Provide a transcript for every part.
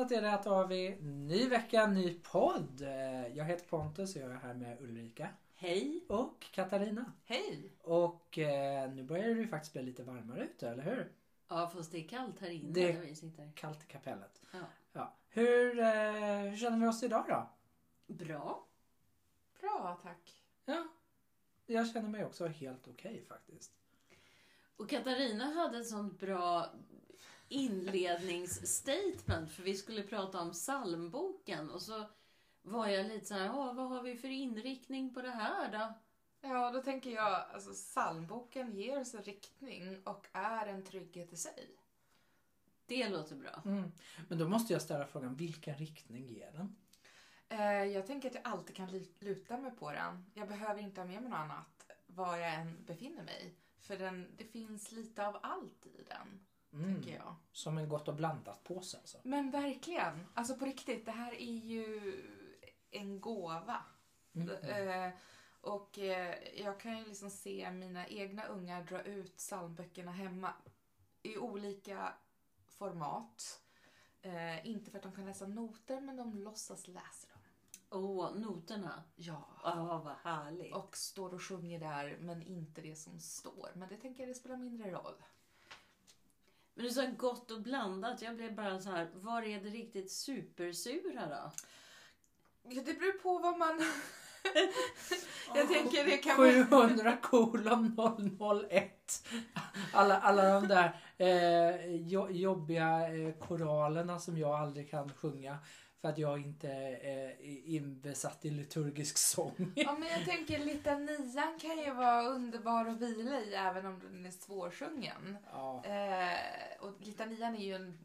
är det att då har vi ny vecka, ny podd. Jag heter Pontus och jag är här med Ulrika. Hej. Och Katarina. Hej. Och nu börjar det ju faktiskt bli lite varmare ute, eller hur? Ja, fast det är kallt här inne Det där vi sitter. Kallt i kapellet. Ja. Hur känner vi oss idag då? Bra. Bra, tack. Ja, jag känner mig också helt okej faktiskt. Och Katarina hade ett sånt bra inledningsstatement, för vi skulle prata om psalmboken och så var jag lite så här, vad har vi för inriktning på det här då? Ja, då tänker jag, alltså psalmboken ger oss en riktning och är en trygghet i sig. Det låter bra. Men då måste jag ställa frågan, vilken riktning ger den? Jag tänker att jag alltid kan luta mig på den. Jag behöver inte ha med mig något annat var jag än befinner mig. För det finns lite av allt i den, tänker jag. Som en gott och blandat påse alltså. Men verkligen, alltså på riktigt, det här är ju en gåva. Och jag kan ju liksom se mina egna ungar dra ut psalmböckerna hemma i olika format. Inte för att de kan läsa noter, men de låtsas läsa dem. Noterna. Ja. Vad härligt. Och står och sjunger där, men inte det som står. Men det tänker jag, det spelar mindre roll. Men du sa gott och blandat. Jag blev bara så här, var är det riktigt supersura då? Ja, det beror på vad man... Jag tänker det kan 700:001. Alla de där jobbiga koralerna som jag aldrig kan sjunga. För att jag inte är inbesatt i liturgisk sång. Ja, men jag tänker litanian kan ju vara underbar att vila i även om den är svårsjungen. Ja. Och litanian är ju en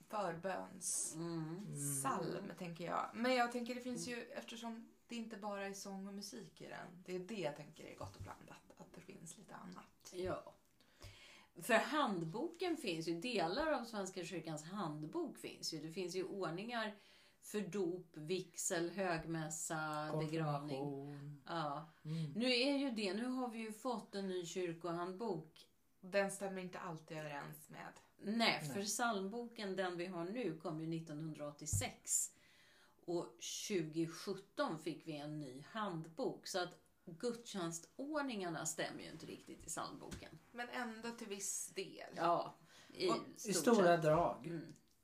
förbönssalm, tänker jag. Men jag tänker det finns ju, eftersom det inte bara är sång och musik i den. Det är det jag tänker är gott och blandat. Att det finns lite annat. Ja. För handboken finns ju, delar av Svenska kyrkans handbok finns ju. Det finns ju ordningar för dop, vigsel, högmässa, begravning. Ja. Nu är ju det, nu har vi ju fått en ny kyrkohandbok. Den stämmer inte alltid överens med. Nej, för psalmboken, den vi har nu, kom ju 1986. Och 2017 fick vi en ny handbok. Så att gudstjänstordningarna stämmer ju inte riktigt i psalmboken. Men ändå till viss del. Ja, i stora drag.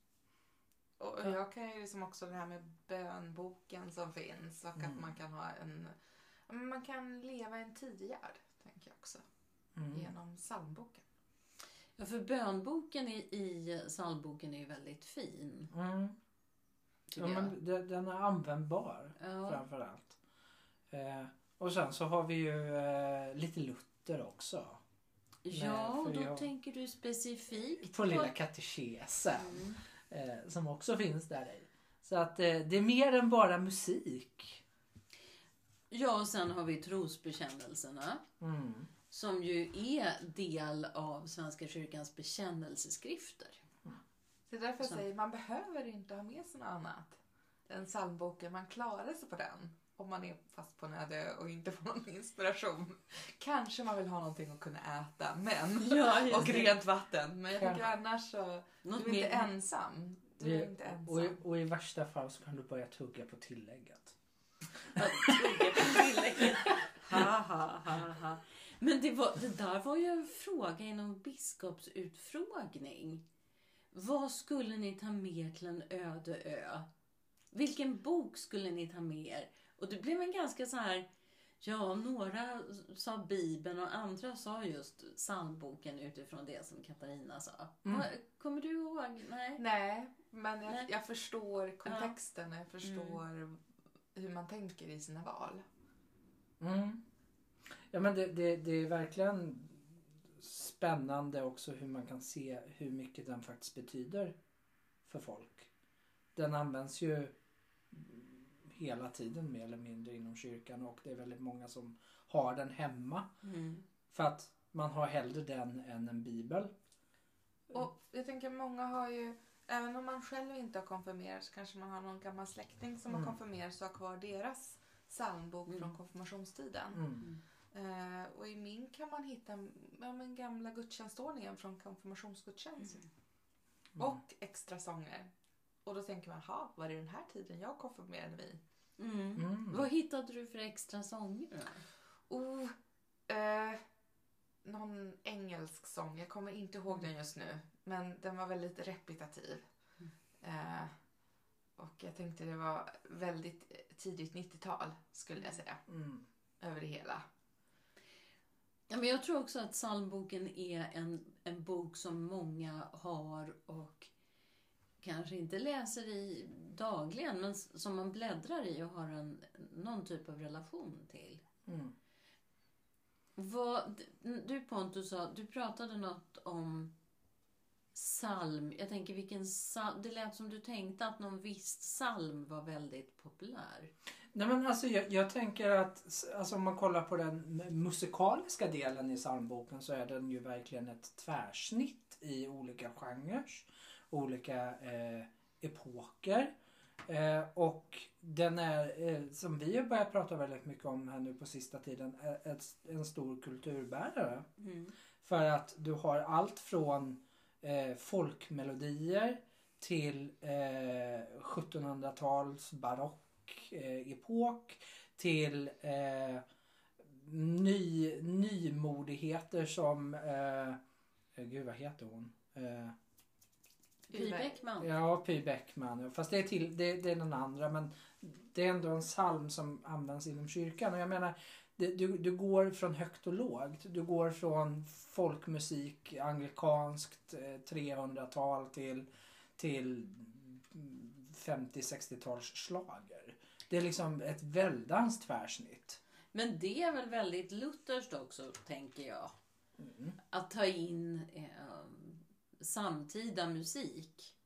Och jag kan ju liksom också det här med bönboken som finns. Och att man kan ha man kan leva en tidigare, tänker jag också. Genom psalmboken. Ja, för bönboken i psalmboken är ju väldigt fin. Ja, men den är användbar framförallt. Och sen så har vi ju lite Luther också. Ja, och då tänker du specifikt på lilla katekesen. Som också finns där i. Så att det är mer än bara musik. Ja, och sen har vi trosbekännelserna. Som ju är del av Svenska kyrkans bekännelseskrifter. Det är därför jag säger, man behöver inte ha med sig något annat än psalmboken. Man klarar sig på den. Om man är fast på nöd och inte får någon inspiration. Kanske man vill ha någonting att kunna äta. Men och rent vatten. Men jag tänker annars så... Du är inte ensam. Du är inte ensam. Och i värsta fall så kan du börja tugga på tillägget. Tugga på tillägget. Ha. Men det där var ju en fråga inom biskopsutfrågning. Vad skulle ni ta med till en öde ö? Vilken bok skulle ni ta med er? Och det blev en ganska så här... Ja, några sa Bibeln och andra sa just psalmboken utifrån det som Katarina sa. Kommer du ihåg? Nej, men jag förstår kontexten. Jag förstår hur man tänker i sina val. Ja, men det är verkligen spännande också hur man kan se hur mycket den faktiskt betyder för folk. Den används ju hela tiden mer eller mindre inom kyrkan och det är väldigt många som har den hemma. För att man har hellre den än en bibel. Och jag tänker många har ju, även om man själv inte har konfirmerat så kanske man har någon gammal släkting som har konfirmerat så har kvar deras psalmbok från konfirmationstiden. Och i min kan man hitta gamla gudstjänstordningen från konfirmationsgudstjänst. Och extra sånger. Och då tänker man, var det den här tiden jag konfirmerade mig? Vad hittade du för extra sånger då? Någon engelsk sång. Jag kommer inte ihåg den just nu. Men den var väldigt repetitiv. Och jag tänkte det var väldigt tidigt 90-tal skulle jag säga. Över det hela. Ja, men jag tror också att psalmboken är en bok som många har och kanske inte läser i dagligen, men som man bläddrar i och har någon typ av relation till. Du Pontus sa, du pratade något om psalm. Jag tänker vilken psalm, det lät som du tänkte att någon viss psalm var väldigt populär. Nej, men alltså jag tänker att alltså, om man kollar på den musikaliska delen i psalmboken så är den ju verkligen ett tvärsnitt i olika genrer, olika epoker. Och den är, som vi har börjat prata väldigt mycket om här nu på sista tiden, en stor kulturbärare. För att du har allt från folkmelodier till 1700-tals barock epok till nymodigheter som gud vad heter hon? Py Bäckman. Ja, Py Bäckman. Fast det är den andra, men det är ändå en psalm som används inom kyrkan. Och jag menar, du går från högt och lågt. Du går från folkmusik, anglikanskt 300-tal till 50-60-tals slager. Det är liksom ett väldans tvärsnitt. Men det är väl väldigt lutherskt också, tänker jag. Att ta in samtida musik.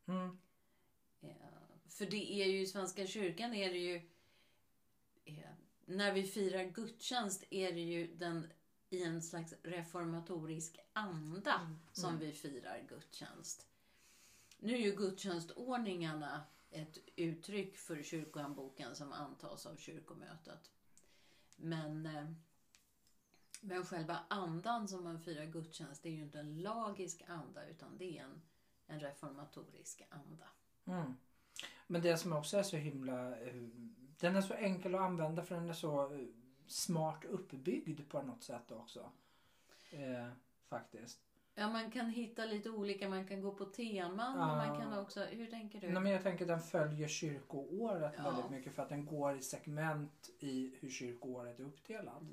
För det är ju i Svenska kyrkan är det ju när vi firar gudstjänst är det ju i en slags reformatorisk anda som vi firar gudstjänst. Nu är ju gudstjänstordningarna ett uttryck för kyrkohandboken som antas av kyrkomötet. Men själva andan som man firar gudstjänst är ju inte en lagisk anda utan det är en reformatorisk anda. Men det som också är så himla... Den är så enkel att använda för den är så smart uppbyggd på något sätt också. Faktiskt. Ja, man kan hitta lite olika, man kan gå på teman och man kan också, hur tänker du? Nej, men jag tänker att den följer kyrkoåret väldigt mycket för att den går i segment i hur kyrkoåret är uppdelat.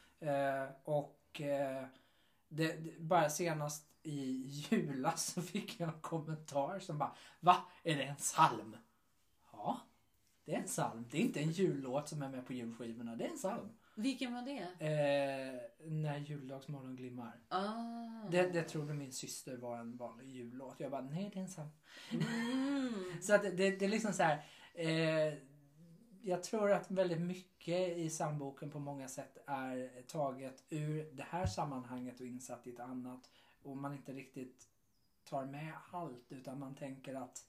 Bara senast i julas så fick jag en kommentar som bara, va? Är det en psalm? Ja, det är en psalm. Det är inte en jullåt som är med på julskivorna, det är en psalm. Vilken var det? När juldagsmorgon glimmar. Ah. Det trodde min syster var en vanlig jullåt. Jag bara, nej det är en psalm. Så att det är liksom så här. Jag tror att väldigt mycket i psalmboken på många sätt är taget ur det här sammanhanget och insatt i ett annat. Och man inte riktigt tar med allt utan man tänker att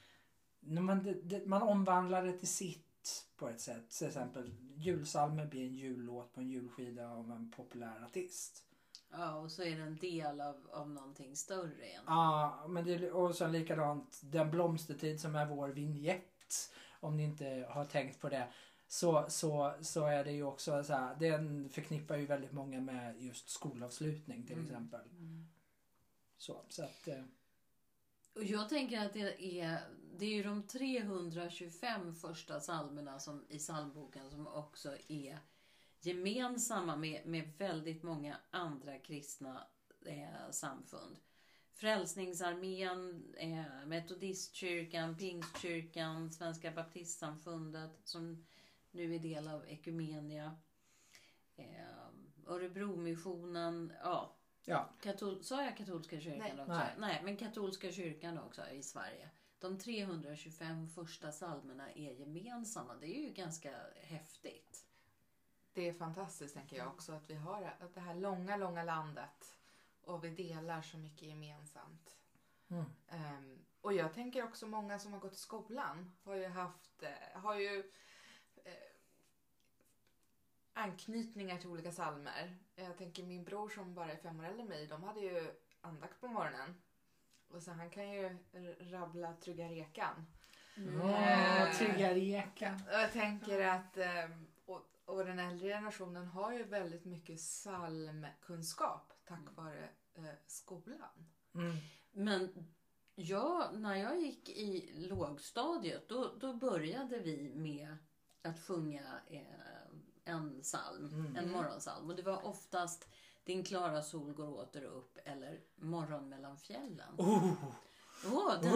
man omvandlar det till sitt på ett sätt. Till exempel julsalmer blir en jullåt på en julskida av en populär artist. Ja, och så är det en del av någonting större än. Ja, men och så likadant Den blomstertid som är vår vignett. Om ni inte har tänkt på det. Så är det ju också så här, den förknippar ju väldigt många med just skolavslutning till exempel. Så att och jag tänker att det är ju de 325 första psalmerna som i psalmboken som också är gemensamma med väldigt många andra kristna samfund. Frälsningsarmén, Metodistkyrkan, Pingstkyrkan, Svenska baptistsamfundet som nu är del av Ekumenia, Örebromissionen, ja. Sa jag katolska kyrkan också? Nej, men katolska kyrkan också i Sverige. De 325 första psalmerna är gemensamma. Det är ju ganska häftigt. Det är fantastiskt tänker jag också att vi har det här långa, långa landet och vi delar så mycket gemensamt. Och jag tänker också många som har gått i skolan har ju anknytningar till olika psalmer. Jag tänker min bror som bara är 5 år äldre än mig, de hade ju andakt på morgonen. Och så han kan ju rabbla Trygga rekan. Trygga rekan. Jag tänker att och den äldre generationen har ju väldigt mycket psalmkunskap tack vare skolan. Men när jag gick i lågstadiet då började vi med att sjunga en psalm, en morgonsalm. Och det var oftast Din klara sol går åter upp eller Morgon mellan fjällen. Den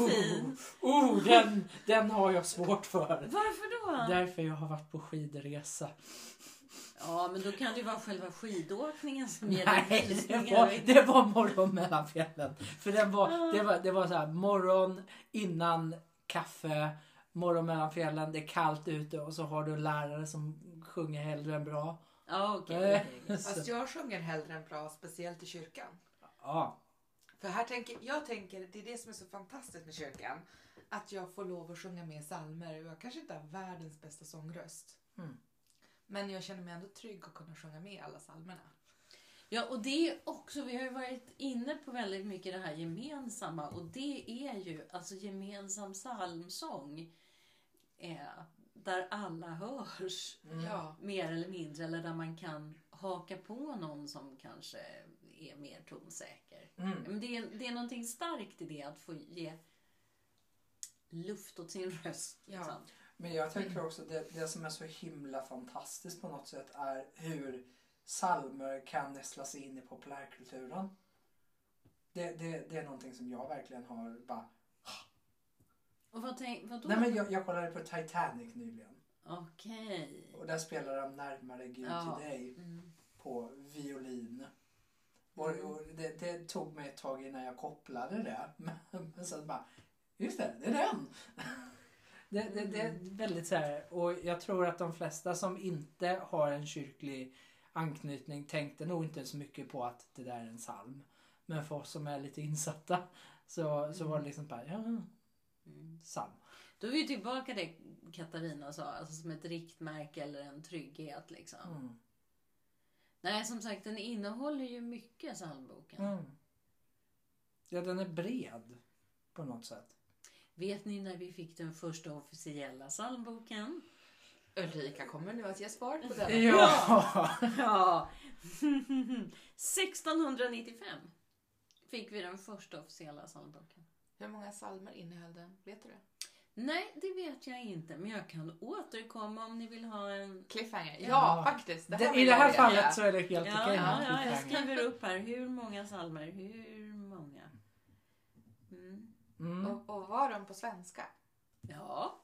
är fin. Den har jag svårt för. Varför då? Därför jag har varit på skidresa. Ja, men då kan det ju vara själva skidåkningen som ger Nej, det var Morgon mellan fjällen. För det var så här, morgon innan kaffe, morgon mellan fjällen, det är kallt ute och så har du en lärare som sjunger hellre än bra. Ja, okej. Fast jag sjunger hellre än bra, speciellt i kyrkan. Ja. För jag tänker, det är det som är så fantastiskt med kyrkan. Att jag får lov att sjunga med psalmer. Jag kanske inte har världens bästa sångröst. Men jag känner mig ändå trygg att kunna sjunga med alla psalmerna. Ja, och det är också, vi har ju varit inne på väldigt mycket det här gemensamma. Och det är ju alltså gemensam psalmsång. Där alla hörs. Mer eller mindre. Eller där man kan haka på någon som kanske är mer tonsäker. Men det är någonting starkt i det att få ge luft åt sin röst. Liksom. Men jag tänker också det som är så himla fantastiskt på något sätt är hur psalmer kan nästla sig in i populärkulturen. Det är någonting som jag verkligen har bara... Och vadå? Nej, men jag kollade på Titanic nyligen. Okej. Och där spelar de Närmare Gud till dig på violin. Och det tog mig ett tag innan jag kopplade det. Men sen bara, just det är den. Det är väldigt så här. Och jag tror att de flesta som inte har en kyrklig anknytning tänkte nog inte så mycket på att det där är en psalm. Men för oss som är lite insatta så var det liksom bara, psalm. Då är vi tillbaka det Katarina sa, alltså som ett riktmärke eller en trygghet liksom. Nej, som sagt, den innehåller ju mycket psalmboken. Ja, den är bred på något sätt. Vet ni när vi fick den första officiella psalmboken? Ulrika kommer nu att ge svar på den. Ja. 1695 fick vi den första officiella psalmboken. Hur många psalmer innehöll den? Vet du det? Nej, det vet jag inte. Men jag kan återkomma om ni vill ha en... Cliffhanger. Ja, faktiskt. I det här fallet så är det helt okej. Ja, jag skriver upp här. Hur många psalmer? Hur många? Och var de på svenska? Ja.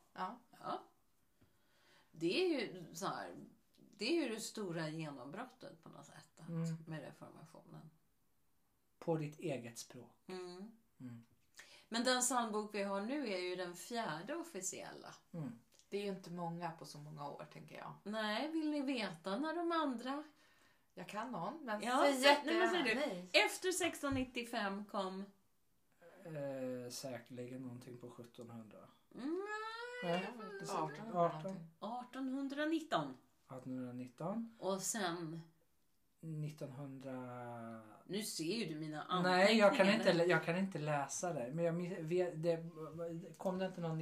Det är ju så här... Det är ju det stora genombrottet på något sätt. Med reformationen. På ditt eget språk. Men den psalmbok vi har nu är ju den 4:e officiella. Det är ju inte många på så många år, tänker jag. Nej, vill ni veta när de andra... Jag kan någon, men nej. Efter 1695 kom... Säkerligen någonting på 1700. Nej, 1819. 1819. Och sen... 1900... Nu ser ju du mina anteckningar. Nej, jag kan inte läsa det. Men jag vet, kom det inte någon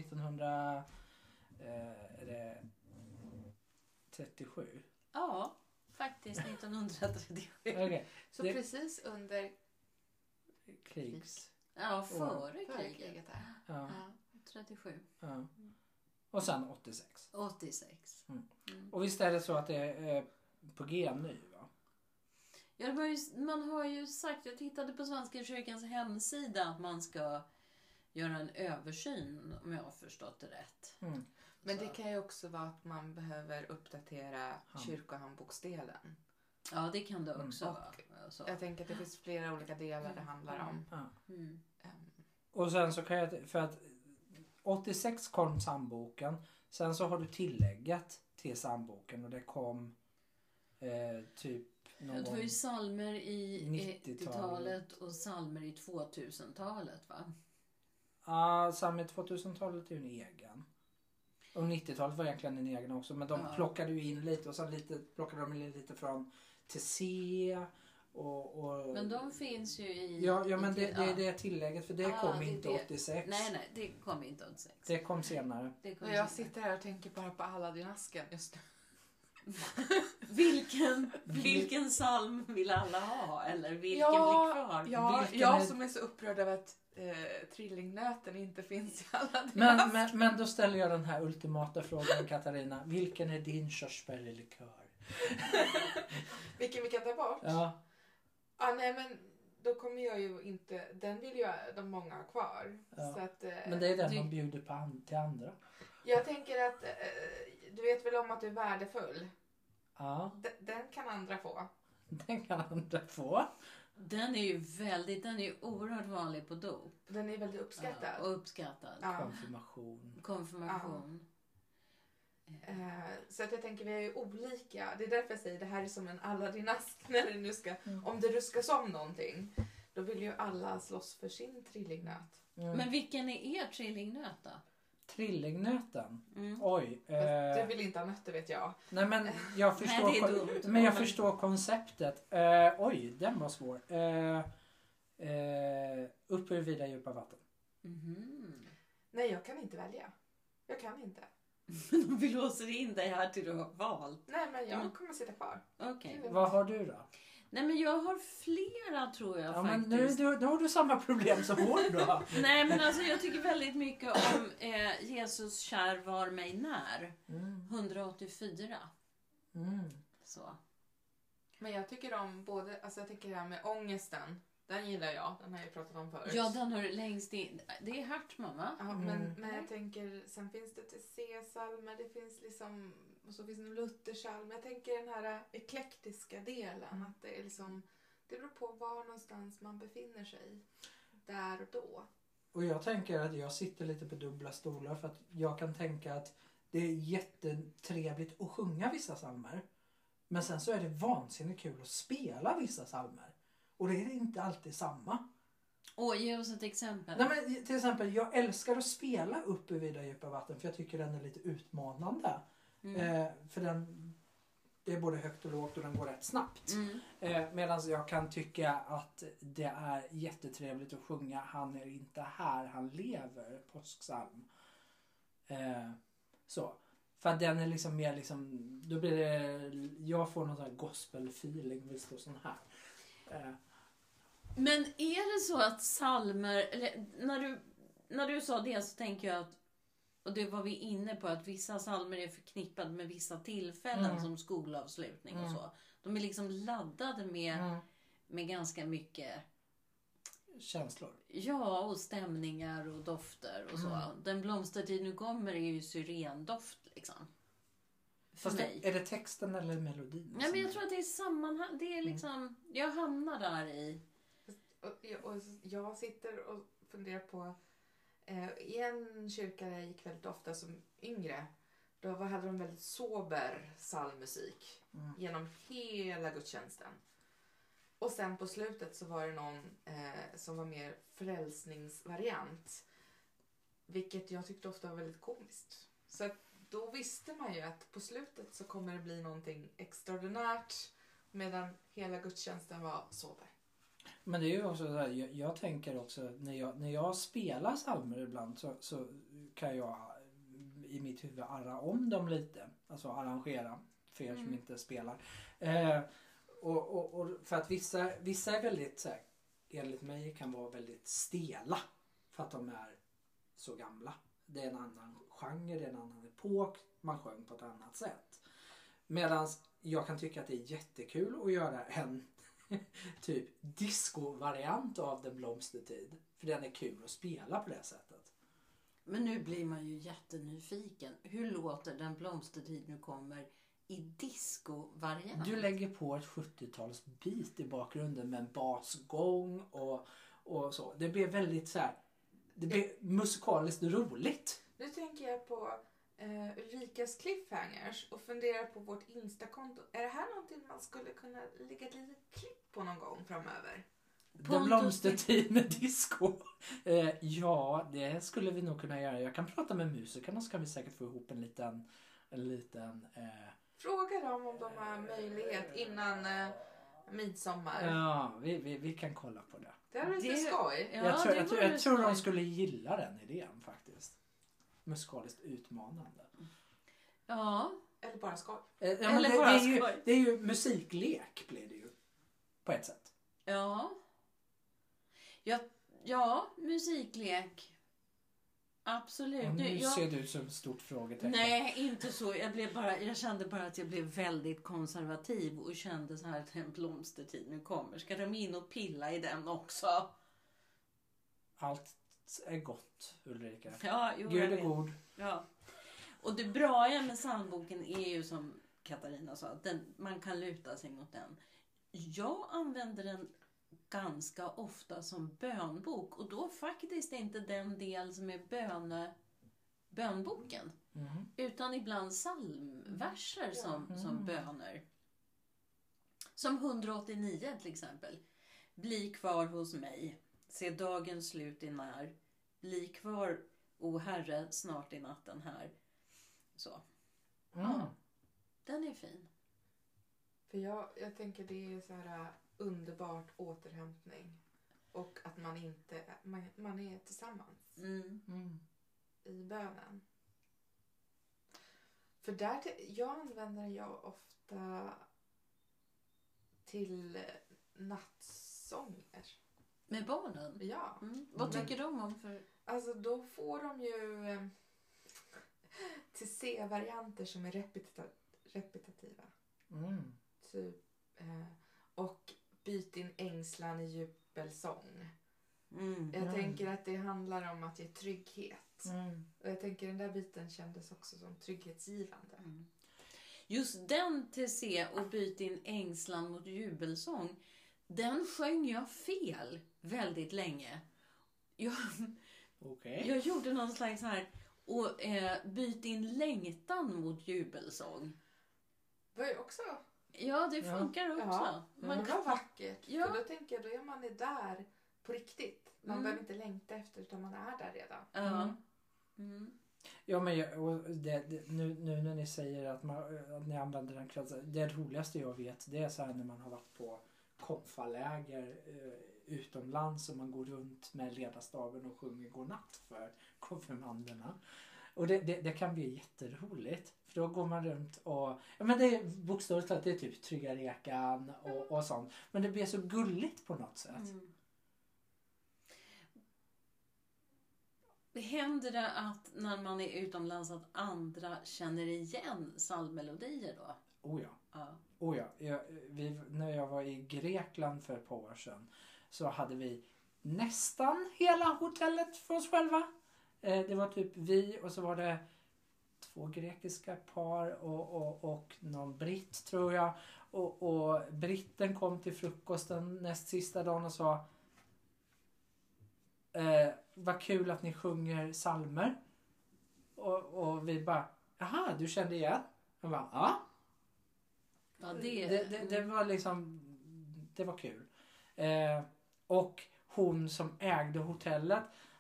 1937? Ja, faktiskt 1937. Okay. Så precis under krigs... Ja, före kriget här. Ja. 37. Ja. Och sen 86. 86. Och visst är det så att det är på G nu, va? Ja, man har ju sagt, jag tittade på Svenska kyrkans hemsida att man ska göra en översyn, om jag har förstått det rätt. Men det kan ju också vara att man behöver uppdatera kyrkohandboksdelen. Ja, det kan det också vara. Jag tänker att det finns flera olika delar det handlar om. Och sen så kan jag, för att 86 kom psalmboken, sen så har du tilläggat till psalmboken och det kom typ det var ju psalmer i 90-talet och psalmer i 2000-talet, va? Ja, psalmer i 2000-talet är ju en egen. Och 90-talet var egentligen en egen också. Men de plockade ju in lite och sen plockade de in lite från TC Men de finns ju i... Ja, men det är det tillägget, för det kom inte 86. Nej, det kom inte 86. Det kom senare. Jag sitter här och tänker bara på Aladdin-asken just nu. Vilken psalm vill alla ha? Eller vilken blir kvar? Ja, jag som är så upprörd över att trillingnöten inte finns i Aladdin-asken. Men då ställer jag den här ultimata frågan, Katarina. Vilken är din körsbärslikör? Vilken vi kan ta bort? Ja. Nej, men då kommer jag ju inte... Den vill ju de många ha kvar. Ja. Så att, Men det är den man bjuder på till andra. Jag tänker att du vet väl om att du är värdefull? Ja. Den kan andra få. Den kan andra få. Den är ju oerhört vanlig på dop. Den är väldigt uppskattad. Ja, och uppskattad. Ja. Konfirmation. Så att jag tänker vi är ju olika. Det är därför jag säger det här är som en Aladdin-ask när det nu ska, om det ruskas om någonting. Då vill ju alla slåss för sin trillingnöt. Men vilken är er trillingnöt då? Trillingnöten? Oj. Du vill inte ha nötter, vet jag. Nej, men jag förstår, Nej, det är dumt. men jag förstår konceptet. Oj, den var svår. Upp ur vida djupa vatten. Nej, jag kan inte välja. Jag kan inte. Men vi låser in dig här till du har valt. Nej, men jag kommer sitta kvar. Okej. Vad har du då? Nej, men jag har flera, tror jag, Ja, faktiskt. Men nu har du samma problem som hon då. Nej, men alltså jag tycker väldigt mycket om Jesus kär var mig när. 184. Så. Men jag tycker om både, alltså jag tycker det här med ångesten. Den gillar jag, den har jag pratat om förut. Ja, den har du längst in. Det är Hartman, va? Ja, men jag tänker, sen finns det till C-salmer, det finns liksom, och så finns det en Luthersalm. Jag tänker den här eklektiska delen, att det är liksom, det beror på var någonstans man befinner sig där och då. Och jag tänker att jag sitter lite på dubbla stolar, för att jag kan tänka att det är jättetrevligt att sjunga vissa psalmer. Men sen så är det vansinnigt kul att spela vissa psalmer. Och det är inte alltid samma. Ge oss ett exempel. Nej, men till exempel, jag älskar att spela upp i vida djupa vatten, för jag tycker den är lite utmanande. För det är både högt och lågt och den går rätt snabbt. Medan jag kan tycka att det är jättetrevligt att sjunga Han är inte här, han lever, påsksalm. Så. För att den är liksom mer liksom, då blir det, jag får någon sån här gospel-feeling, vill stå sån här. Men är det så att psalmer, eller när du sa det så tänker jag att, och det var vi inne på, att vissa psalmer är förknippade med vissa tillfällen som skolavslutning och så. De är liksom laddade med ganska mycket känslor. Ja, och stämningar och dofter och så. Den blomstertid nu kommer är ju syrendoft liksom. Fast är det texten eller melodin? Ja, men jag tror att det är sammanhang. Det är liksom, jag hamnar där i. Och jag sitter och funderar på, i en kyrka där jag gick väldigt ofta som yngre, då hade de väldigt sober psalmmusik genom hela gudstjänsten. Och sen på slutet så var det någon som var mer frälsningsvariant, vilket jag tyckte ofta var väldigt komiskt. Så att då visste man ju att på slutet så kommer det bli någonting extraordinärt, medan hela gudstjänsten var sober. Men det är ju också så här, jag tänker också när jag spelar psalmer ibland så kan jag i mitt huvud arra om dem lite. Alltså arrangera för er som inte spelar. Och för att vissa är väldigt så här, enligt mig kan vara väldigt stela för att de är så gamla. Det är en annan genre, det är en annan epok, man sjöng på ett annat sätt. Medan jag kan tycka att det är jättekul att göra en typ disco-variant av Den blomstertid. För den är kul att spela på det sättet. Men nu blir man ju jättenyfiken. Hur låter Den blomstertid nu kommer i disco-variant? Du lägger på ett 70-tals beat i bakgrunden med en basgång och så. Det blir väldigt så här, det blir musikaliskt roligt. Nu tänker jag på Ulrikas cliffhangers och funderar på vårt Instakonto. Är det här någonting man skulle kunna lägga ett litet klipp på någon gång framöver? Den blomstertid med disco. Ja, det skulle vi nog kunna göra. Jag kan prata med musikerna, så kan vi säkert få ihop en liten Fråga dem om de har möjlighet innan Midsommar. Ja, vi kan kolla på det. Det är lite skoj. Ja, jag tror de skulle gilla den idén faktiskt. Musikaliskt utmanande. Ja. Eller bara skoj. Det är ju musiklek blir det ju. På ett sätt. Ja. Ja, musiklek. Absolut. Och nu ser du ut som ett stort frågetecken. Nej, inte så. Jag kände bara att jag blev väldigt konservativ och kände så här att en blomstertid nu kommer. Ska de in och pilla i den också? Allt är gott, Ulrika. Ja, jo, Gud är god. Ja. Och det bra med psalmboken är ju som Katarina sa, att man kan luta sig mot den. Jag använder den ganska ofta som bönbok och då faktiskt inte den del som är bönboken utan ibland psalmverser som böner. Som 189 till exempel. Bli kvar hos mig, se dagens slut är när. Bli kvar, o Herre, snart i natten här. Så. Ja, den är fin. För jag tänker det är så här underbart återhämtning. Och att man är tillsammans i bönen. För jag använder jag ofta till nattsånger. Med barnen? Ja. Vad tycker de om för... Alltså då får de ju till C-varianter som är repetitiva. Typ, och byt din ängslan i jubelsång. Jag tänker att det handlar om att ge trygghet. Och jag tänker den där biten kändes också som trygghetsgivande. Just den till C och byt din ängslan mot jubelsång. Den sjöng jag fel väldigt länge. Jag gjorde någon slags här och byt din längtan mot jubelsång. Var ju också. Ja, det funkar också. Ja, det var vackert. Ja. För då tänker jag, då är man där på riktigt. Man behöver inte längta efter utan man är där redan. Ja. Ja, men nu när ni säger att ni använder den kvällen. Det roligaste jag vet, det är så här när man har varit på konfaläger utomlands och man går runt med ledarstaven och sjunger godnatt för konfirmanderna. Och det kan bli jätteroligt. För då går man runt och... Ja, men det är bokstavligt talat, det är typ Trygga rekan och sånt. Men det blir så gulligt på något sätt. Händer det att när man är utomlands att andra känner igen psalmmelodier då? Oh ja. När jag var i Grekland för ett par år sedan så hade vi nästan hela hotellet för oss själva. Det var typ vi och så var det 2 grekiska par och någon britt tror jag. Och britten kom till frukosten näst sista dagen och sa vad kul att ni sjunger psalmer. Och vi bara, jaha, du kände igen? Han bara, ja. Ja, det var liksom, det var kul. Och hon som ägde hotellet,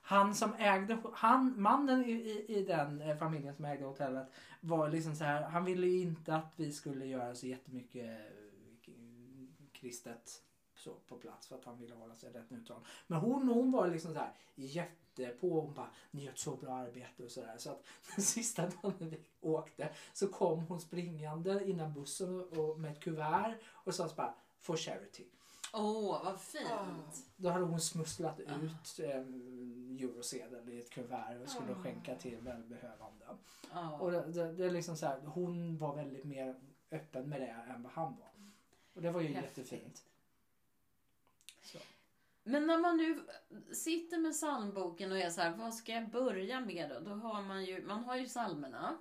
mannen i den familjen som ägde hotellet var liksom så här, han ville ju inte att vi skulle göra så jättemycket kristet så på plats för att han ville hålla sig rätt neutral. Men hon var liksom så här jättepå, hon bara, ni gör ett så bra arbete och sådär. Så att den sista dagen när vi åkte så kom hon springande innan bussen och med ett kuvert och sa så bara, for charity. Vad fint. Då hade hon smusslat ut eurosedel i ett kuvert och skulle skänka till välbehövande. Och det är liksom så här, hon var väldigt mer öppen med det än vad han var. Och det var ju jättefint. Så. Men när man nu sitter med psalmboken och är så här, vad ska jag börja med då? Då har man har ju psalmerna.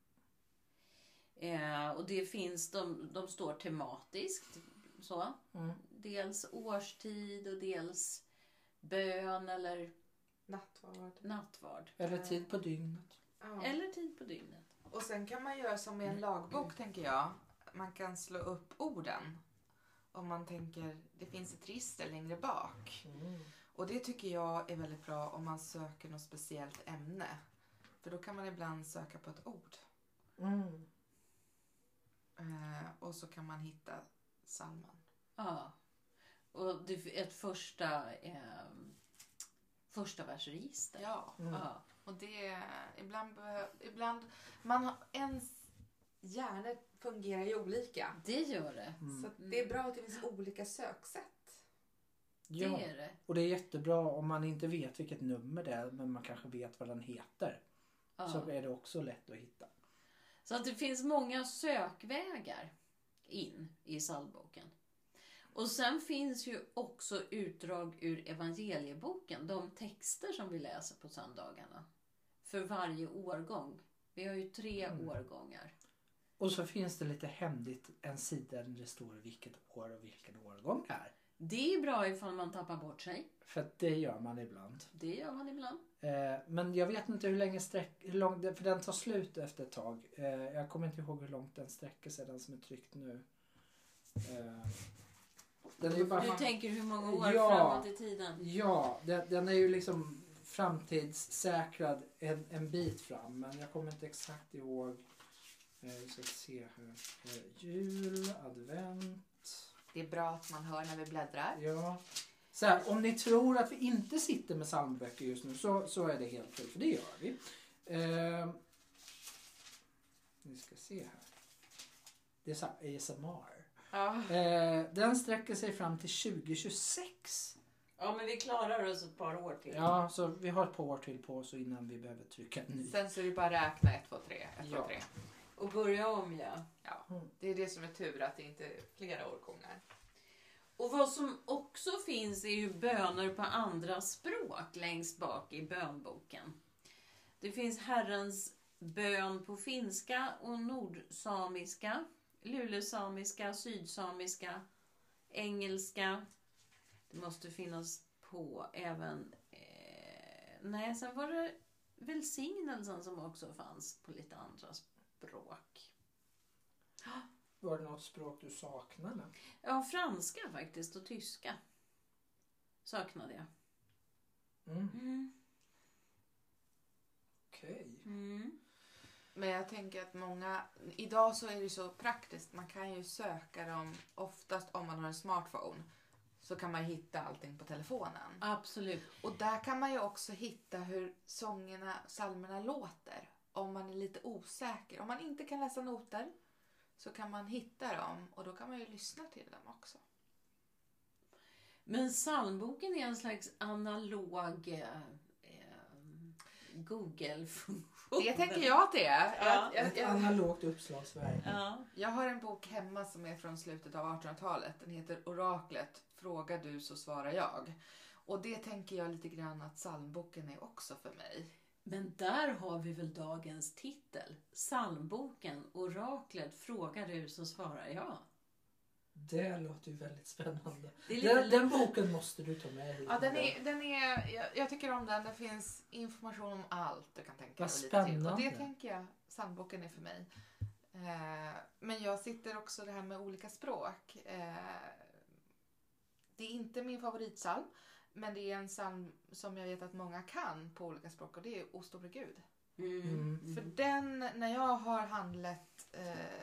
Och det finns, de står tematiskt så. Dels årstid och dels bön eller nattvard. Eller tid på dygnet. Eller tid på dygnet. Och sen kan man göra som i en lagbok tänker jag. Man kan slå upp orden. Om man tänker, det finns ett register längre bak. Och det tycker jag är väldigt bra om man söker något speciellt ämne. För då kan man ibland söka på ett ord. Och så kan man hitta psalmen. Ja. Och det är ett första versregister. Ja. Ja. Och det ibland ens hjärna fungerar ju olika. Det gör det. Så att det är bra att det finns olika söksätt. Ja, Det är det. och det är jättebra om man inte vet vilket nummer det är men man kanske vet vad den heter. Ja. Så är det också lätt att hitta. Så att det finns många sökvägar in i psalmboken. Och sen finns ju också utdrag ur evangelieboken. De texter som vi läser på söndagarna. För varje årgång. Vi har ju 3 årgångar. Och så finns det lite hemligt en sida där det står vilket år och vilken årgång det är. Det är bra ifall man tappar bort sig. För att det gör man ibland. Det gör man ibland. Men jag vet inte hur länge hur lång, för den tar slut efter ett tag. Jag kommer inte ihåg hur långt den sträcker sig, den som är tryckt nu. Den är ju bara, Du tänker hur många år Ja. framåt i tiden? ja, den är ju liksom framtidssäkrad en bit fram. Men jag kommer inte exakt ihåg. Vi ska se här. Jul, advent. Det är bra att man hör när vi bläddrar. Ja. Så här, om ni tror att vi inte sitter med psalmböcker just nu så är det helt fel, för det gör vi. Vi ska se här. Det är så här ASMR. Ja. Den sträcker sig fram till 2026. Ja, men vi klarar oss ett par år till. Ja, så vi har ett par år till på oss innan vi behöver trycka en ny. Sen så är det bara att räkna 1, 2, 3. 1, 2, 3. Och börja om, ja. Ja. Det är det som är tur, att det inte är flera årgångar. Och vad som också finns är ju böner på andra språk längst bak i bönboken. Det finns Herrens bön på finska och nordsamiska, lulusamiska, sydsamiska, engelska. Det måste finnas på även... sen var det välsignelsen som också fanns på lite andra språk. Var det något språk du saknade? Ja, franska faktiskt och tyska saknade jag. Okej. Men jag tänker att idag så är det så praktiskt. Man kan ju söka dem, oftast om man har en smartphone. Så kan man hitta allting på telefonen. Absolut. Och där kan man ju också hitta hur psalmerna låter. Om man är lite osäker. Om man inte kan läsa noter så kan man hitta dem. Och då kan man ju lyssna till dem också. Men psalmboken är en slags analog Google-funktion. Det tänker jag att det är. Ja. Ett analogt uppslagsverk. Ja. Jag har en bok hemma som är från slutet av 1800-talet. Den heter Oraklet. Frågar du så svarar jag. Och det tänker jag lite grann att psalmboken är också för mig. Men där har vi väl dagens titel. Psalmboken, Oraklet, frågar du så svarar jag. Det låter ju väldigt spännande. Det är lite Den boken måste du ta med hit. Ja, jag tycker om den. Det finns information om allt du kan tänka Vad dig. Lite till. Och spännande. det tänker jag, psalmboken är för mig. Men jag sitter också det här med olika språk. Det är inte min favoritpsalm. Men det är en psalm som jag vet att många kan på olika språk. Och det är O store Gud. För den, när jag har handlat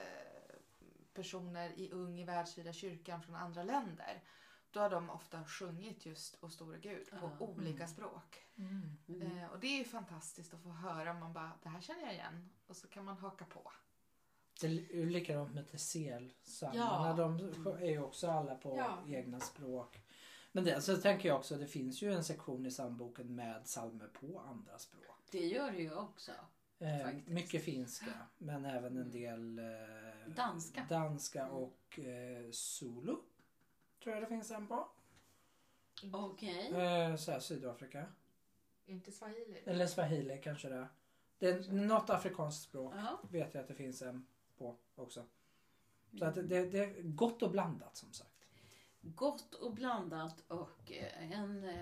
personer i i världsvida kyrkan från andra länder, då har de ofta sjungit just O store Gud på olika språk. Och det är ju fantastiskt att få höra. Man bara, det här känner jag igen. Och så kan man haka på. Det är likadant med Tessel-psalmerna. Ja. De är ju också alla på egna språk. Men så tänker jag också, det finns ju en sektion i psalmboken med psalmer på andra språk. Det gör det ju också. Mycket finska, men även en del danska och Zulu. Tror jag det finns en på. Okej. Så här, Sydafrika. Inte swahili. Eller swahili kanske det är. Det är något afrikanskt språk. Ja. Vet jag att det finns en på också. Så att det är gott och blandat som sagt. Gott och blandat och en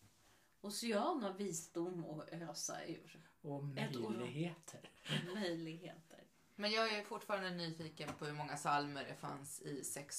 ocean av visdom och ösa ur. Och möjligheter. Möjligheter. Men jag är fortfarande nyfiken på hur många psalmer det fanns i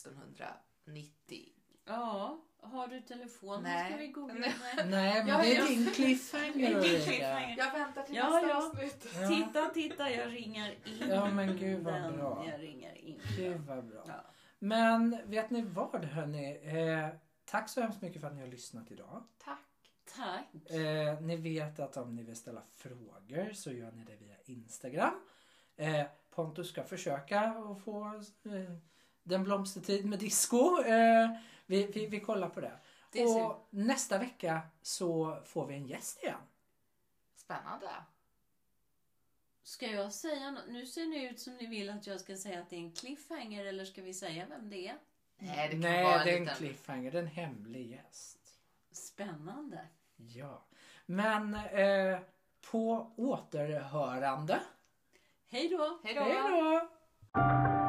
1690. Ja, har du telefon? Nej. Ska vi googla? Nej, men det är din cliffhanger. Ulrika. Jag väntar till Ja, nästa ja. avsnitt. Titta, jag ringar in. Ja, men gud vad den. bra. Jag ringer in. Gud vad bra. Ja. Men vet ni vad hörni? Tack så hemskt mycket för att ni har lyssnat idag. Tack. Ni vet att om ni vill ställa frågor så gör ni det via Instagram. Pontus ska försöka att få den blomstertid med disco. Vi kollar på det. Och nästa vecka så får vi en gäst igen. Spännande. Ska jag säga något? Nu ser det ut som ni vill att jag ska säga att det är en cliffhanger, eller ska vi säga vem det är? Nej, det är en cliffhanger. Det är en hemlig gäst. Spännande. Ja. Men på återhörande. Hej då. Hej då. Hej då.